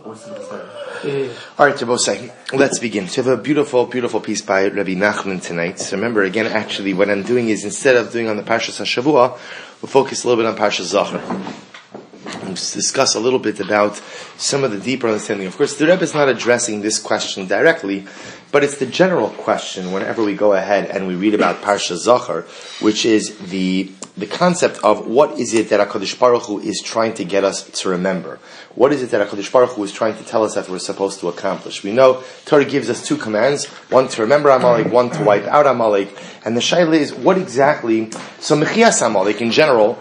All right, Rabosai, let's begin. So we have a beautiful, beautiful piece by Rabbi Nachman tonight. So remember, again, actually, what I'm doing is, instead of doing on the Parshas HaShavua, we'll focus a little bit on Parshas Zachor. And just discuss a little bit about some of the deeper understanding. Of course, the Rebbe is not addressing this question directly, but it's the general question whenever we go ahead and we read about Parshas Zachor, which is the concept of what is it that HaKadosh Baruch Hu is trying to get us to remember. What is it that HaKadosh Baruch Hu is trying to tell us that we're supposed to accomplish? We know Torah gives us two commands, one to remember Amalek, one to wipe out Amalek. And the shaila is, what exactly, so Mechias Amalek in general,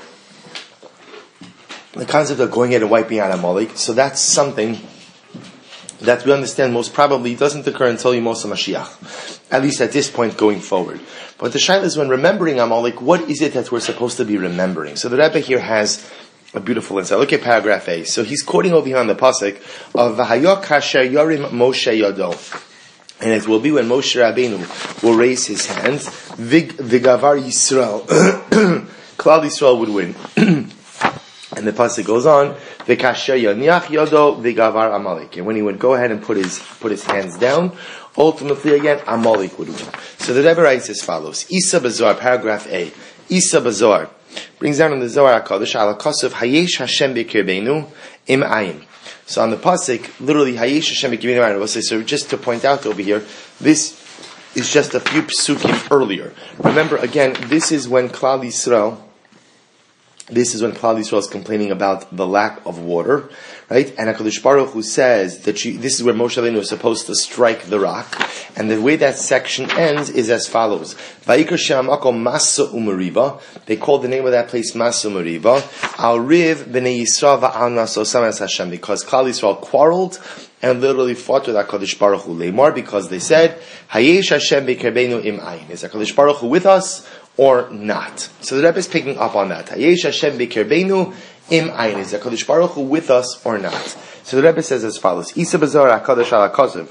the concept of going in and wiping out Amalek, so that's something that we understand most probably doesn't occur until Yemos HaMashiach, at least at this point going forward. But the shaila is, when remembering Amalek, what is it that we're supposed to be remembering? So the Rebbe here has a beautiful insight. Look at paragraph A. So he's quoting over here on the pasuk of V'hayo kasher yorim Moshe yado. And it will be when Moshe Rabbeinu will raise his hands, V'gavar Yisrael, Klal Yisrael would win. And the pasuk goes on, V'kasher yoniach yodo V'gavar Amalek. And when he would go ahead and put his hands down, ultimately again, Amalek would win. So the Rebbe writes as follows, Isa Bazar, paragraph A, Isa Bazar, brings down in the Zohar HaKadosh, Ala Kosov, Hayesh Hashem B'kirbeinu Im Ayin. So on the pasuk, literally, Hayesh Hashem B'kirbeinu Im Ayin. So just to point out over here, this is just a few psukim earlier. Remember, again, this is when Klal Yisrael is complaining about the lack of water, right? And HaKadosh Baruch Hu says that this is where Moshe Rabbeinu was supposed to strike the rock. And the way that section ends is as follows. Vayikra she'amakom Masa Umeriva. They called the name of that place Masa Umeriva. Al Riv b'nei Yisrael va'al Naso Samas Hashem. Because Klal Yisrael quarreled and literally fought with HaKadosh Baruch Hu Leimar, because they said, Hayesh Hashem b'kerbeinu im ayin. Is HaKadosh Baruch Hu with us or not? So the Rebbe is picking up on that. Hayesh Hashem b'kerbeinu im ayin. Is HaKadosh Baruch Hu with us or not? So the Rebbe says as follows. Isa b'Zohar HaKadosh ala Kosev.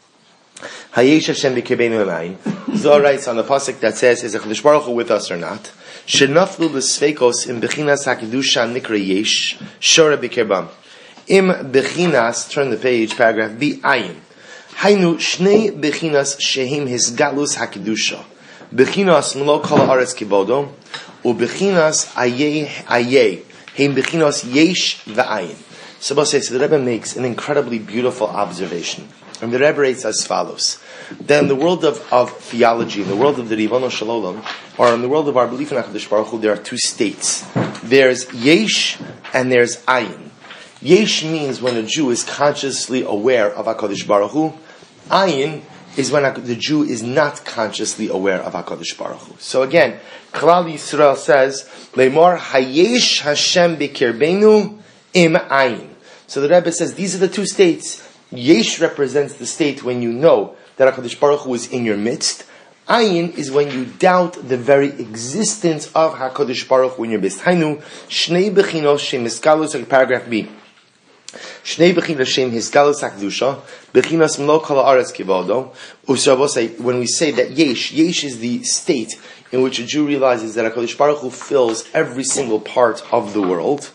Hayesh Hashem b'kerbeinu im ayin. Zohar writes on the pasuk that says, is HaKadosh Baruch Hu with us or not? Shenaflu l'sveikos im bechinas hakidusha nikra yesh shora b'kerbam. Im bechinas, turn the page, paragraph B, ayin. Hainu shnei bechinas shehim hisgalus hakidusha. Bechinas melo kol haaretz kibodo, u bechinas ayeh, heim bechinas yesh v'ayin. So the Rebbe makes an incredibly beautiful observation. And the Rebbe writes as follows. Then in the world of theology, in the world of the Ribono Shel Olam, or in the world of our belief in HaKadosh Baruch Hu, there are two states. There's yesh and there's ayin. Yesh means when a Jew is consciously aware of HaKadosh Baruch Hu. Ayin is when the Jew is not consciously aware of HaKadosh Baruch Hu. So again, Klal Yisrael says, Leimor Hayesh Hashem B'kirbeinu Im Ayin. So the Rebbe says, these are the two states. Yesh represents the state when you know that HaKadosh Baruch Hu is in your midst. Ayin is when you doubt the very existence of HaKadosh Baruch Hu in your midst. Hainu, Shnei Bechinos Shem Eskalus, paragraph B. Shnei bechinas shem hisgalus hakdusha, bechinas melo kol haaretz kivodo. When we say that yesh is the state in which a Jew realizes that HaKadosh Baruch Hu fills every single part of the world.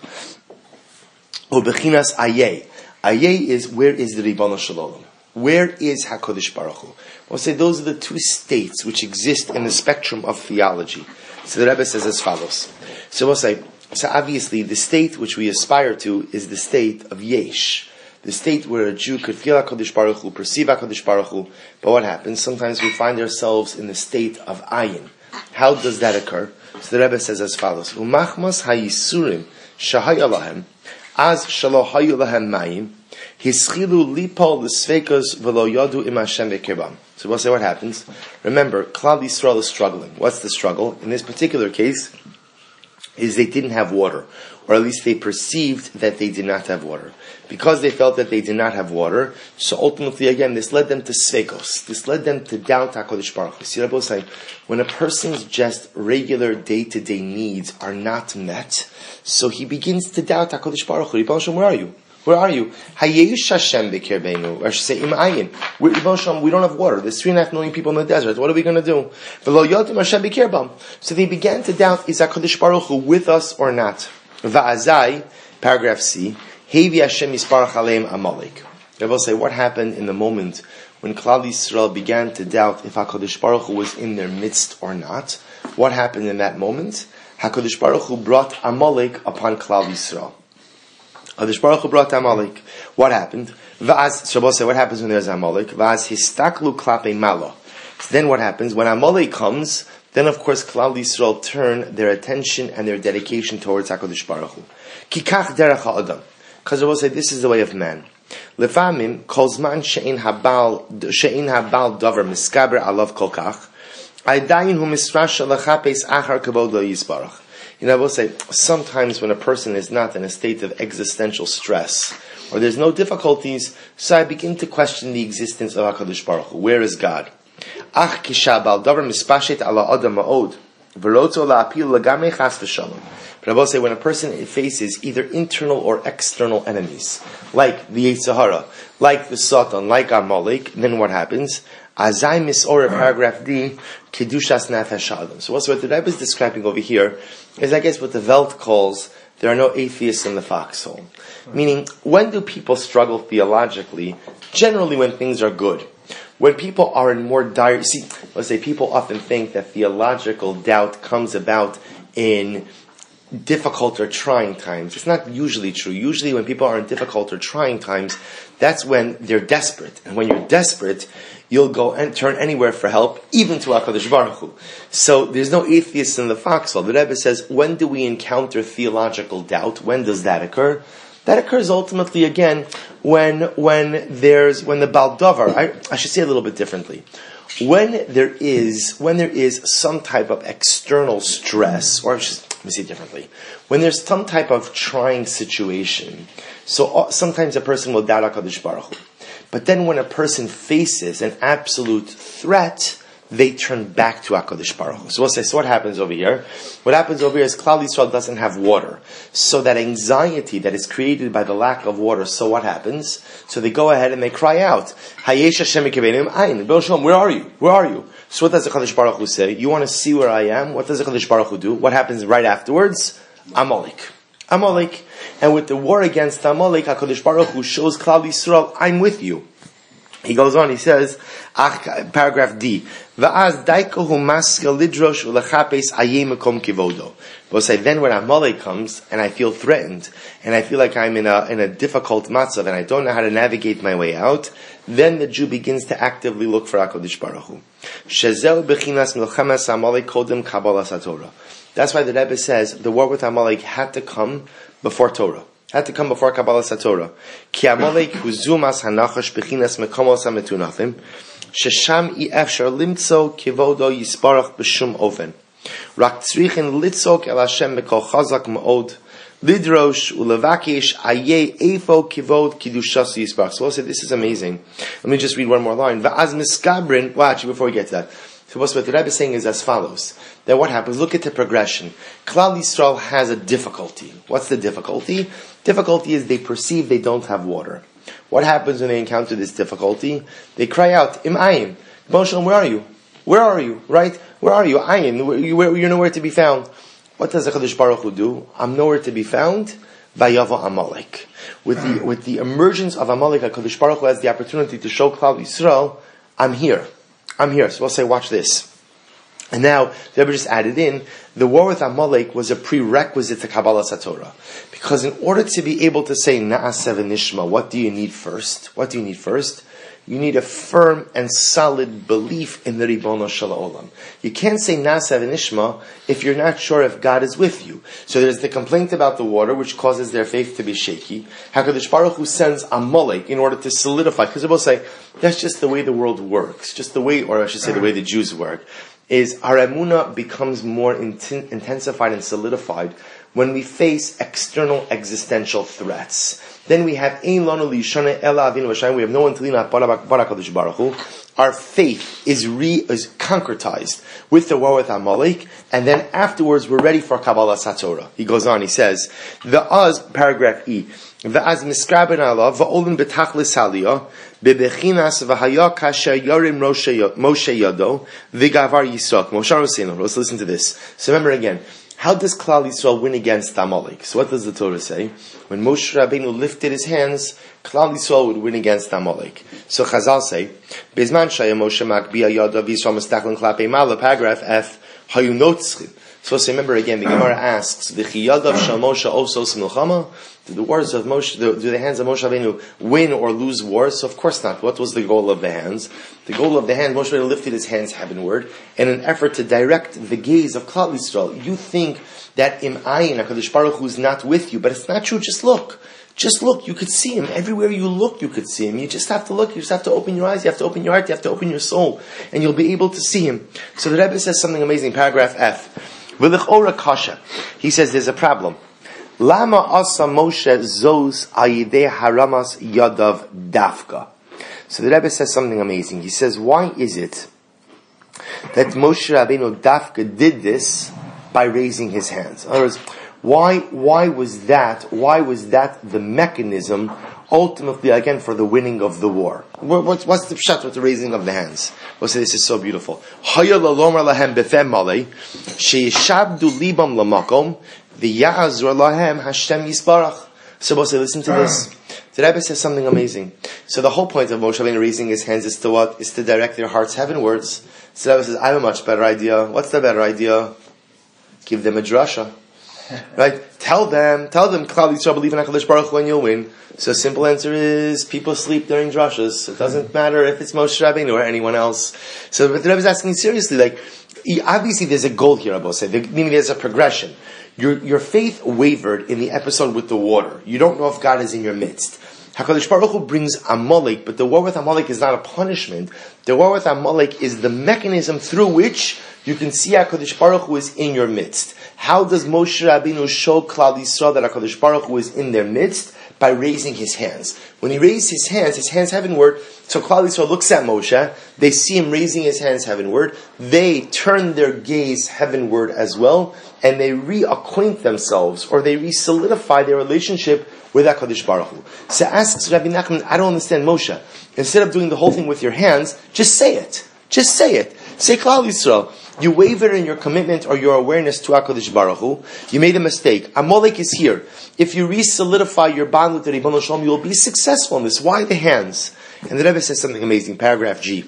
Or bechinas ayeh. Ayeh is, where is the Ribono Shel Olam? Where is HaKadosh Baruch Hu? We'll say those are the two states which exist in the spectrum of theology. So the Rebbe says as follows. So we'll say, so obviously the state which we aspire to is the state of yesh. The state where a Jew could feel HaKadosh Baruch Hu, perceive HaKadosh Baruch Hu. But what happens? Sometimes we find ourselves in the state of ayin. How does that occur? So the Rebbe says as follows. Umachmas hayisurim shahaya lahem az shalo hayu lahem mayim hischilu lipol l'sveikos v'lo yadu im Hashem b'kirban. So we'll say what happens. Remember, Klal Yisrael is struggling. What's the struggle? In this particular case, is they didn't have water, or at least they perceived that they did not have water. Because they felt that they did not have water, so ultimately again, this led them to sveikos. This led them to doubt HaKadosh Baruch Hu. See, Rabbi saying, when a person's just regular day-to-day needs are not met, so he begins to doubt HaKadosh Baruch Hu. Ribono Shel Olam, where are you? Where are you? Hayesh Hashem b'kirbeinu. I should say, Im ayin. We don't have water. There's 3.5 million people in the desert. What are we going to do? V'lo yodim Hashem b'kirbam. So they began to doubt, is HaKadosh Baruch Hu with us or not? Va'azai, paragraph C, Hevi Hashem Yisparach Aleim Amalek. Rebbe will say, what happened in the moment when Klal Yisrael began to doubt if HaKadosh Baruch Hu was in their midst or not? What happened in that moment? HaKadosh Baruch Hu brought Amalek upon Klal Yisrael. HaKadosh Baruch Hu brought Amalek. What happened? V'az, Rebbe will say, what happens when there's Amalek? V'az histaklu klape malo. So then what happens? When Amalek comes, then of course Klal Yisrael turn their attention and their dedication towards HaKadosh Baruch Hu. Kikach derech ha'adam. Because Rebbe will say, this is the way of man. Lefamim kolzman she'in habal davar miskaber alav kolkach aydayin hu misrasha lechapes achar kavod lo yisbarach. I will say, sometimes when a person is not in a state of existential stress, or there's no difficulties, so I begin to question the existence of HaKadosh Baruch Hu. Where is God? Ach kisha bal davar mispashet ala adam ma'od v'rotzo la'apil lagamei chas v'shalom. But I will say, when a person faces either internal or external enemies, like the Yetzer Hara, like the Satan, like Amalek, then what happens? Azai misor, paragraph D, Kedushas Nefesh Adam. So also what the Rebbe is describing over here is, I guess, what the Welt calls, there are no atheists in the foxhole. Meaning, when do people struggle theologically? Generally when things are good. When people are in more dire... See, let's say people often think that theological doubt comes about in difficult or trying times. It's not usually true. Usually when people are in difficult or trying times, that's when they're desperate. And when you're desperate, you'll go and turn anywhere for help, even to HaKadosh Baruch Hu. So there's no atheists in the foxhole. The Rebbe says, when do we encounter theological doubt? When does that occur? That occurs ultimately again when the Baal Davar, I should say it a little bit differently. When there is some type of external stress, or let me say it differently. When there's some type of trying situation, so sometimes a person will doubt HaKadosh Baruch Hu. But then when a person faces an absolute threat, they turn back to HaKadosh Baruch Hu. So we'll say, so what happens over here? What happens over here is Klal Yisrael doesn't have water. So that anxiety that is created by the lack of water, so what happens? So they go ahead and they cry out, Hayesh Hashem Mikevenim Ayin, B'el Shalom, where are you? Where are you? So what does the HaKadosh Baruch Hu say? You want to see where I am? What does the HaKadosh Baruch Hu do? What happens right afterwards? Amalek. And with the war against Amalek, HaKadosh Baruch Hu shows Klal Yisrael, I'm with you. He goes on, he says, paragraph D, Va'az daikohu maskil lidrosh ulechapes ayem mekom kivodo. We'll say, then when Amalek comes, and I feel threatened, and I feel like I'm in a difficult matzav, and I don't know how to navigate my way out, then the Jew begins to actively look for HaKadosh Baruch Hu. Shezeu bechinas milchemes Amalek kodem kabbalas haTorah. That's why the Rebbe says, the war with Amalek had to come before Torah. Had to come before Kabbalas HaTorah. Ki Amalek huzumas hanachash bechinas mekomos hametunafim, shesham efshar limtzo kivodo yisparach b'shum oven. Rak tzrichin litzok el Hashem mekol chazak ma'od, lidrosh ulevakish ayeh efo kivod kidushas yisparach. So we'll say, this is amazing. Let me just read one more line. Va'az miskabrin, well actually before we get to that, so what the Rebbe is saying is as follows. Then what happens? Look at the progression. Klal Yisrael has a difficulty. What's the difficulty? Difficulty is they perceive they don't have water. What happens when they encounter this difficulty? They cry out, Im Ayim. Shalom, where are you? Where are you? Right? Where are you? Ayim. You're nowhere to be found. What does the HaKadosh Baruch Hu do? I'm nowhere to be found. Vayavo Amalek. With the emergence of Amalek, HaKadosh Baruch Hu has the opportunity to show Klal Yisrael, I'm here. So we'll say, watch this. And now, the Rebbe just added in, the war with Amalek was a prerequisite to Kabbalas HaTorah. Because in order to be able to say, Na'aseh v'nishma, what do you need first? You need a firm and solid belief in the Ribono Shel Olam. You can't say Na'aseh v'nishma if you're not sure if God is with you. So there's the complaint about the water, which causes their faith to be shaky. HaKadosh Baruch Hu sends Amalek in order to solidify, because they will say, that's just the way the world works, just the way, or I should say the way the Jews work, is our emunah becomes more intensified and solidified when we face external existential threats. Then we have Ein lanu lishana ela avinu v'shayim. We have no one to lean on but HaKadosh Baruch Hu. Our faith is concretized with the war with Amalek, and then afterwards we're ready for Kabbalas HaTorah. He goes on, he says, paragraph E, V'az miskraben alav v'olin betachlis haliyah bebechinas v'haya kasher yorim Moshe yado v'gavar Yisroel. Moshe Rabbeinu. Let's listen to this. So remember again, How does Klal Yisrael win against Amalek? So what does the Torah say? When Moshe Rabbeinu lifted his hands, Klal Yisrael would win against Amalek. So Chazal say, Bezman Shaya Moshe Makbiya Yadav Yisrael Mestachlin Klapei Mala, paragraph F, Hayu Notzchim. So remember again, the Gemara asks, V'chi Yadav Shal Moshe Osos Milchama? Do the words of Moshe, do the hands of Moshe Rabbeinu win or lose wars? So of course not. What was the goal of the hands? The goal of the hand, Moshe Rabbeinu lifted his hands heavenward in an effort to direct the gaze of Klal Yisrael. You think that Im Ayin, HaKadosh Baruch Hu is not with you, but it's not true. Just look. Just look. You could see Him. Everywhere you look, you could see Him. You just have to look. You just have to open your eyes. You have to open your heart. You have to open your soul. And you'll be able to see Him. So the Rebbe says something amazing. Paragraph F. V'lechora kasha. He says there's a problem. Lama asa Moshe zos ayidei haramas yadav dafka. So the Rebbe says something amazing. He says, why is it that Moshe Rabbeinu dafka did this by raising his hands? In other words, why was that the mechanism ultimately, again, for the winning of the war? What's the pshat with the raising of the hands? We'll say this is so beautiful. Haya lalomar lahem befem malei, sheyishabdu libam lamakom, v'ya'azur lahem Hashem yisbarach. So we'll say, listen to this. The Rebbe says something amazing. So the whole point of Moshe Rabbeinu raising his hands is to what? Is to direct their hearts heavenwards. So the Rebbe says, I have a much better idea. What's the better idea? Give them a drasha. Right? Tell them, Klal Yisrael, believe in HaKadosh Baruch Hu and you'll win. So simple answer is, people sleep during drashas. It doesn't matter if it's Moshe Rabbeinu or anyone else. So but the Rebbe is asking seriously, obviously there's a goal here, Abba said, meaning there's a progression. Your faith wavered in the episode with the water. You don't know if God is in your midst. HaKadosh Baruch Hu brings Amalek, but the war with Amalek is not a punishment. The war with Amalek is the mechanism through which you can see HaKadosh Baruch Hu is in your midst. How does Moshe Rabbeinu show Klal Yisrael that HaKadosh Baruch Hu is in their midst? By raising his hands. When he raised his hands heavenward, so Klal Yisrael looks at Moshe, they see him raising his hands heavenward, they turn their gaze heavenward as well, and they reacquaint themselves, or they re-solidify their relationship with HaKadosh Baruch Hu. So asks Rabbi Nachman, I don't understand Moshe. Instead of doing the whole thing with your hands, just say it. Just say it. Say Klal Yisrael. You waver in your commitment or your awareness to HaKadosh Baruch Hu. You made a mistake. Amalek is here. If you re-solidify your bond with the Ribono Shel Olam, you will be successful in this. Why the hands? And the Rebbe says something amazing. Paragraph G.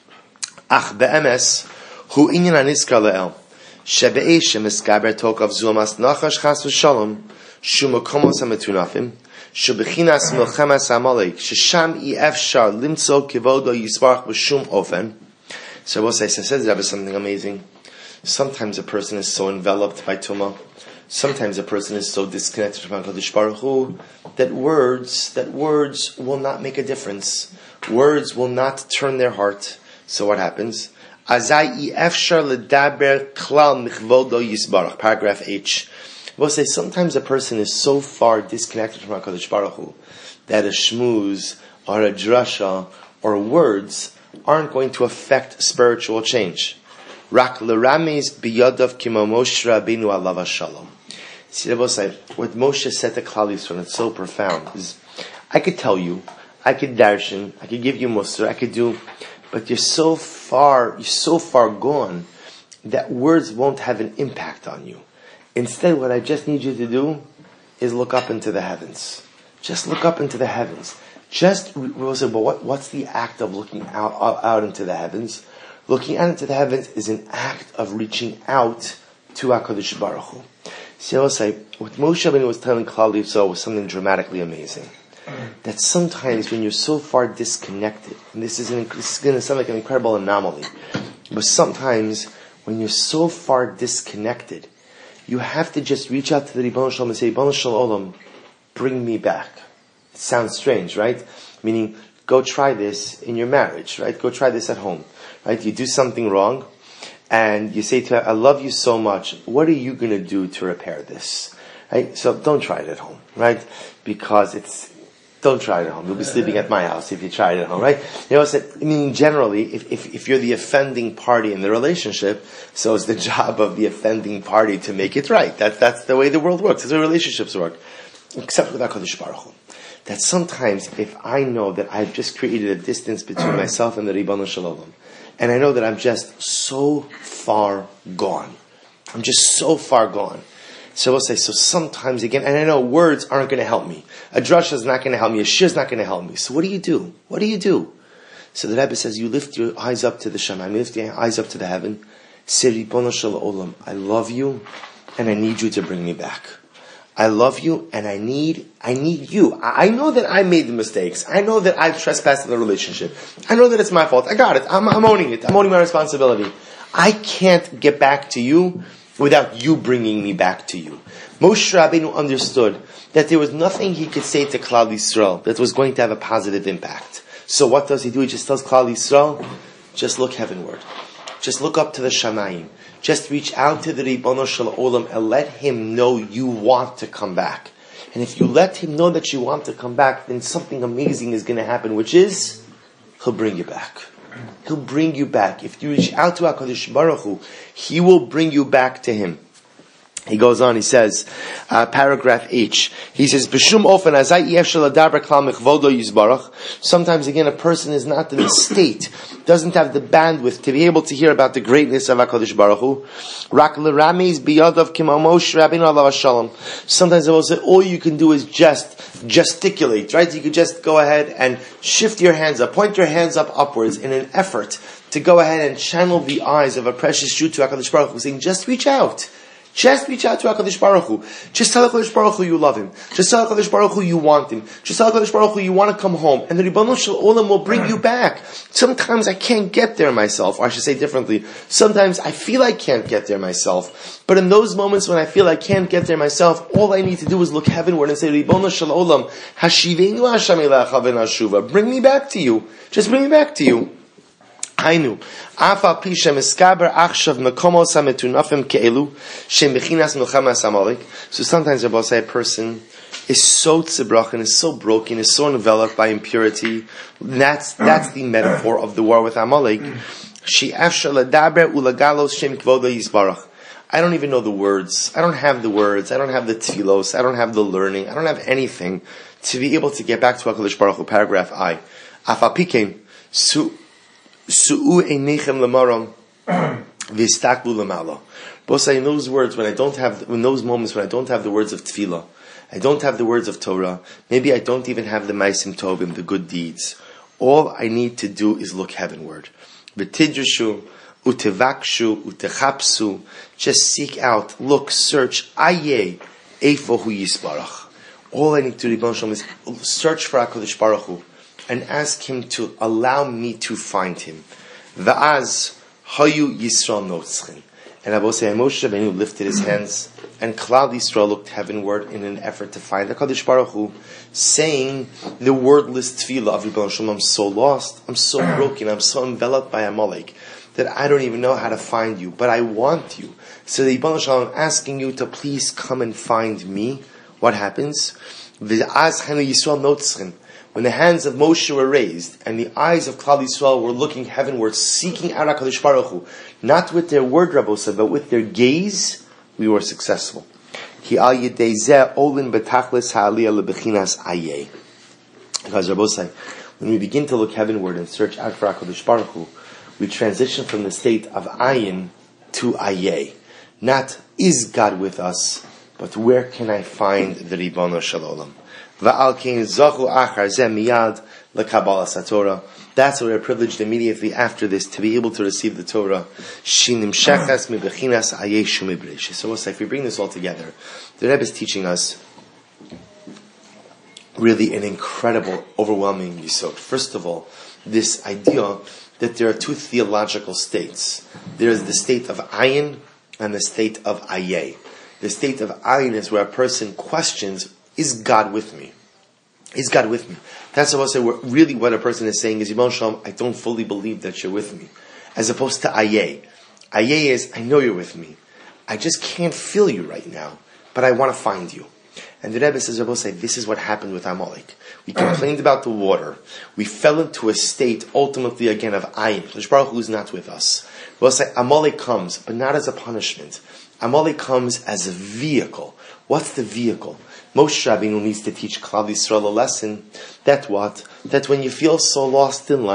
Ach be'emes hu inyan aniskar le'el shebe'ei shemeskaber tokav zulmas nachash chas v'shalom shu makomos ha'metunafim shu bechinas milchemas Amalek shesham i'efshar limtzo kivodo yisbarach b'shum ofen. So what I says the Rebbe something amazing. Sometimes a person is so enveloped by Tumah, sometimes a person is so disconnected from HaKadosh Baruch Hu that words will not make a difference. Words will not turn their heart. So what happens? Azai efshar ledaber klal michvodo yisbarach. Paragraph H. We'll say sometimes a person is so far disconnected from HaKadosh Baruch Hu that a shmooze or a drasha or words aren't going to affect spiritual change. Rak l'rames biyadav kimo Moshe Rabbeinu alav hashalom. See, what Moshe said to Klal Yisrael, it's so profound, is I could tell you, I could darshan, I could give you musar, I could do, but you're so far gone that words won't have an impact on you. Instead, what I just need you to do is look up into the heavens. Just look up into the heavens. We'll say, but what's the act of looking out into the heavens? Looking out into the heavens is an act of reaching out to HaKadosh Baruch Hu. So I'll say, what Moshe Rabbeinu was telling Klal Yisrael was something dramatically amazing. That sometimes when you're so far disconnected, and this is going to sound like an incredible anomaly, but sometimes when you're so far disconnected, you have to just reach out to the Ribono Shel Olam and say, Ribono Shel Olam, bring me back. It sounds strange, right? Meaning, go try this in your marriage, right? Go try this at home, right? You do something wrong, and you say to her, I love you so much. What are you going to do to repair this? Right? So don't try it at home, right? Because don't try it at home. You'll be sleeping at my house if you try it at home, right? Generally, if you're the offending party in the relationship, so it's the job of the offending party to make it right. That's the way the world works. That's the way relationships work. Except with HaKadosh Baruch Hu. That sometimes if I know that I've just created a distance between myself and the Ribono Shel Olam, and I know that I'm just so far gone, I'm just so far gone. So we'll say, so sometimes again, and I know words aren't going to help me. A drasha is not going to help me. A shir is not going to help me. So what do you do? What do you do? So the Rebbe says, you lift your eyes up to the Shamayim, you lift your eyes up to the heaven. Say, Ribono Shel Olam, I love you, and I need you to bring me back. I love you, and I need you. I know that I made the mistakes. I know that I've trespassed in the relationship. I know that it's my fault. I got it. I'm owning it. I'm owning my responsibility. I can't get back to you without you bringing me back to you. Moshe Rabbeinu understood that there was nothing he could say to Klal Yisrael that was going to have a positive impact. So what does he do? He just tells Klal Yisrael, just look heavenward. Just look up to the Shamayim. Just reach out to the Ribono Shel Olam and let him know you want to come back. And if you let him know that you want to come back, then something amazing is going to happen, which is, he'll bring you back. He'll bring you back. If you reach out to HaKadosh Baruch Hu, he will bring you back to him. He goes on, he says, paragraph H, he says, B'shum ofen azai yefshel adaber klal mechvodo yizbarach. Sometimes again, a person is not in the state, doesn't have the bandwidth to be able to hear about the greatness of HaKadosh Baruch Hu. Rak l'rameis biyadav kimo Moshe Rabbeinu alav shalom. Sometimes I will say, all you can do is just gesticulate, right? You could just go ahead and shift your hands up, point your hands up upwards in an effort to go ahead and channel the eyes of a precious Jew to HaKadosh Baruch Hu, saying, just reach out. Just reach out to HaKadosh Baruch Hu. Just tell HaKadosh Baruch Hu you love him. Just tell HaKadosh Baruch Hu you want him. Just tell HaKadosh Baruch Hu you want to come home. And the Ribono Shel Olam will bring you back. Sometimes I can't get there myself. Or I should say differently. Sometimes I feel I can't get there myself. But in those moments when I feel I can't get there myself, all I need to do is look heavenward and say, Ribono Shel Olam, Hashivenu Hashem elecha v'nashuva. Bring me back to you. Just bring me back to you. Hainu, afal pi shemeskaber achshav mekomos hametunafim keelu shemechinas milchamas Amalek. So sometimes I will say a person is so tzibrochen, is so broken, is so enveloped by impurity. That's the metaphor of the war with Amalek. She afshal ledaber ulagalos shem kvodo yisbarach. I don't even know the words. I don't have the words. I don't have the tfilos. I don't have the learning. I don't have anything to be able to get back to HaKadosh Baruch Hu. Paragraph I. Afal pikein Su'u einechem lamaram v'istaklu lamala. Both in those words, in those moments when I don't have the words of tefillah, I don't have the words of Torah, maybe I don't even have the ma'asim tovim, the good deeds. All I need to do is look heavenward. V'tidrashu, utevakshu, utechapsu. Just seek out, look, search. Aye, eifo hu yisbarach. All I need to do, Ribono Shel Olam, is search for HaKadosh Baruch Hu and ask him to allow me to find him. Va'az hayu Yisrael notzchen. And I will say, Moshe Rabbeinu lifted his hands, and Klal Yisrael looked heavenward in an effort to find HaKadosh Baruch Hu, saying the wordless tefillah of Ribono Shel Olam, I'm so lost, I'm so broken, I'm so enveloped by Amalek, that I don't even know how to find you, but I want you. So the Ribono Shel Olam, I'm asking you to please come and find me. What happens? Va'az hayu Yisrael notzchen. When the hands of Moshe were raised, and the eyes of Klal Yisrael were looking heavenward, seeking out HaKadosh Baruch Hu, not with their word, Rabbi said, but with their gaze, we were successful. Because Rabbi said, when we begin to look heavenward and search out for HaKadosh Baruch Hu, we transition from the state of ayin to ayeh. Not, is God with us, but where can I find the Ribono Shel Olam? That's why we're privileged immediately after this to be able to receive the Torah. So if we bring this all together, the Rebbe is teaching us really an incredible, overwhelming yisod. First of all, this idea that there are two theological states. There is the state of ayin and the state of ayeh. The state of ayin is where a person questions, is God with me? Is God with me? That's what I say. Really, what a person is saying is, Ribono Shel Olam, I don't fully believe that you're with me. As opposed to ayeh. Ayeh is, I know you're with me. I just can't feel you right now, but I want to find you. And the Rebbe says, Rabbi say, this is what happened with Amalek. We complained about the water. We fell into a state, ultimately again, of ayin. HaKadosh Baruch Hu is not with us. We'll say, Amalek comes, but not as a punishment. Amalek comes as a vehicle. What's the vehicle? Moshe Rabbeinu needs to teach Klal Yisrael a lesson. That what? That when you feel so lost in life,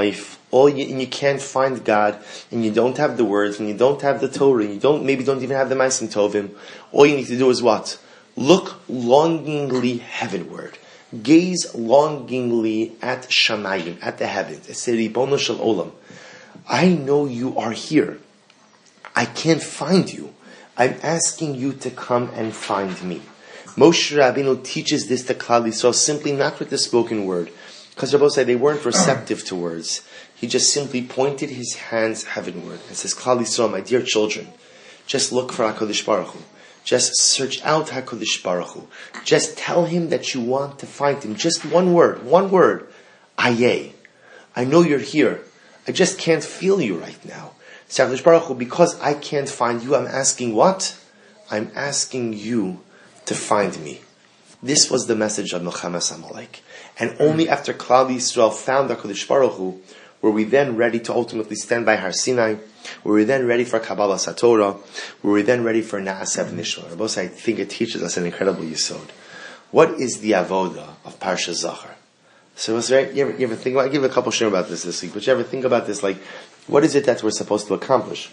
And you can't find God, and you don't have the words, and you don't have the Torah, and you don't even have the Ma'asim Tovim, all you need to do is what? Look longingly heavenward. Gaze longingly at Shamayim, at the heavens. It says, Ribono Shel Olam, I know you are here. I can't find you. I'm asking you to come and find me. Moshe Rabbeinu teaches this to Klal Yisrael simply not with the spoken word, because Rabbi said they weren't receptive to words. He just simply pointed his hands heavenward and says, Klal Yisrael, my dear children, just look for HaKadosh Baruch Hu. Just search out HaKadosh Baruch Hu. Just tell him that you want to find him. Just one word. Ayeh. I know you're here. I just can't feel you right now. So HaKadosh Baruch Hu, because I can't find you, I'm asking what? I'm asking you to find me. This was the message of Milchemes Amalek. And only after Klal Yisrael found HaKadosh Baruch Hu were we then ready to ultimately stand by Har Sinai, were we then ready for Kabbalah Satorah, were we then ready for Na'asev Nishma. Rabbi, I think it teaches us an incredible yesod. What is the avoda of Parsha Zachar? So you ever think about, I give a couple shir about this week, but you ever think about this, like, what is it that we're supposed to accomplish?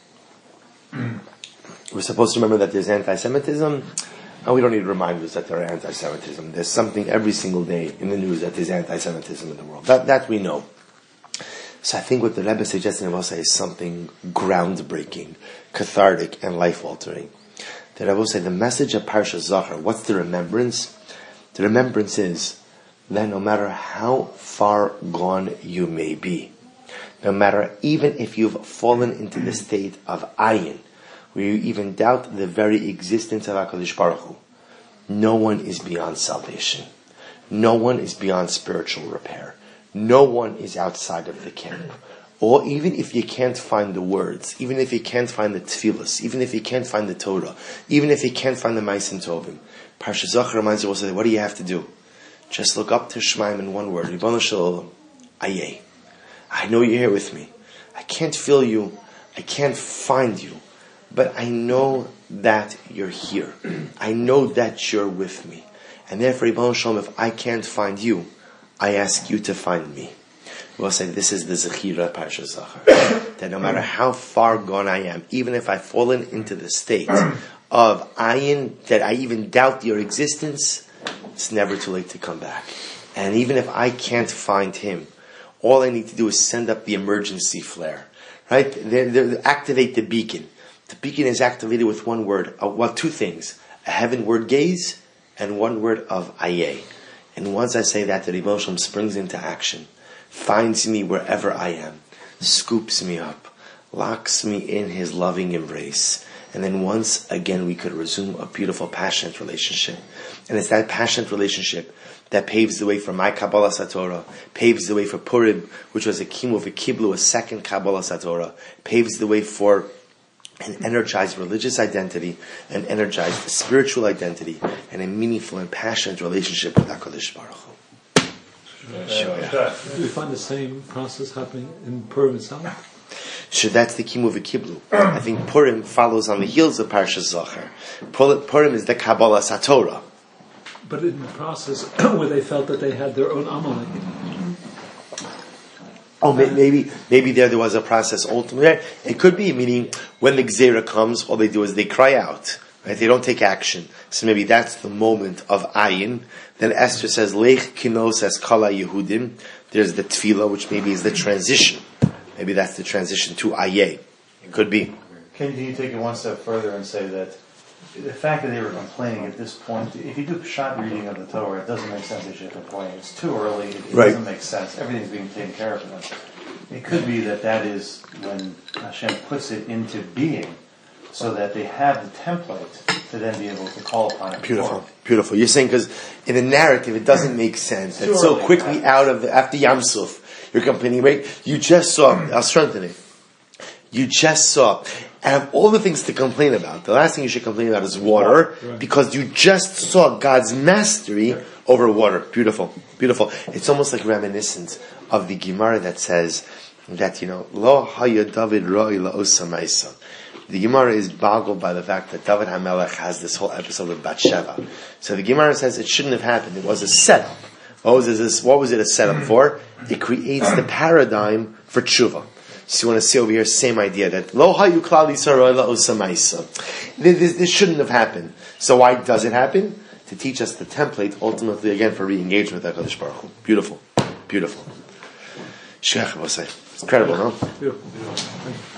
We're supposed to remember that there's anti-Semitism, and we don't need reminders that there are anti-Semitism. There's something every single day in the news that there's anti-Semitism in the world. That we know. So I think what the Rebbe suggests in Avosa is something groundbreaking, cathartic, and life-altering. The Rebbe said the message of Parsha Zachar, what's the remembrance? The remembrance is that no matter how far gone you may be, no matter even if you've fallen into the state of ayin, where you even doubt the very existence of HaKadosh Baruch Hu, no one is beyond salvation. No one is beyond spiritual repair. No one is outside of the camp. Or even if you can't find the words, even if you can't find the tefillas, even if you can't find the Torah, even if you can't find the Ma'asim Tovim, Parsha Zachar reminds you also, what do you have to do? Just look up to Shemaim in one word, Ribono Shel Olam, Ayeh. I know you're here with me. I can't feel you. I can't find you. But I know that you're here. I know that you're with me. And therefore, Ribono Shel Olam, if I can't find you, I ask you to find me. We'll say this is the Zechira Parsha Zachar. That no matter how far gone I am, even if I've fallen into the state of ayin, that I even doubt your existence, it's never too late to come back. And even if I can't find him, all I need to do is send up the emergency flare. Right? They activate the beacon. The beacon is activated with one word. Two things. A heavenward gaze and one word of ayeh. And once I say that, the Ribono Shel Olam springs into action, finds me wherever I am, scoops me up, locks me in his loving embrace, and then once again we could resume a beautiful, passionate relationship. And it's that passionate relationship that paves the way for my Kabbalah Satorah, paves the way for Purim, which was a kimu v'kiblu, a second Kabbalah Satorah, paves the way for an energized religious identity, an energized spiritual identity, and a meaningful and passionate relationship with HaKadosh Baruch Hu. Do we find the same process happening in Purim itself? So that's the Kimu v'Kiblu. I think Purim follows on the heels of Parsha Zachar. Purim is the Kabbalah Satorah. But in the process where they felt that they had their own Amalek. Oh, maybe there was a process ultimately. It could be, meaning when the Gzeira comes, all they do is they cry out. Right? They don't take action. So maybe that's the moment of ayin. Then Esther says, Lech kinos es kala Yehudim. There's the tefillah, which maybe is the transition. Maybe that's the transition to ayeh. It could be. Can you take it one step further and say that the fact that they were complaining at this point, if you do Pshat reading of the Torah, it doesn't make sense they should complain. It's too early. It doesn't make sense. Everything's being taken care of for them. It could be that is when Hashem puts it into being, so that they have the template to then be able to call upon it. Beautiful. You're saying because in the narrative it doesn't make sense. It's so quickly after Yam Suf, you're complaining, right? You just saw, I'll strengthen it. You just saw, and of all the things to complain about, the last thing you should complain about is water, because you just saw God's mastery over water. Beautiful. It's almost like reminiscent of the Gemara that says that, Lo haya David roi la'osa ma'isa. The Gemara is boggled by the fact that David HaMelech has this whole episode of Bathsheba. So the Gemara says it shouldn't have happened. It was a setup What was it a setup for? It creates the paradigm for tshuva. So you want to see over here, same idea that lo hayu klal yisrael ela osamaisa. This shouldn't have happened. So why does it happen? To teach us the template, ultimately again for re-engagement with HaKadosh Baruch Hu. Beautiful, beautiful. Shech, I will say, it's incredible, no? Beautiful.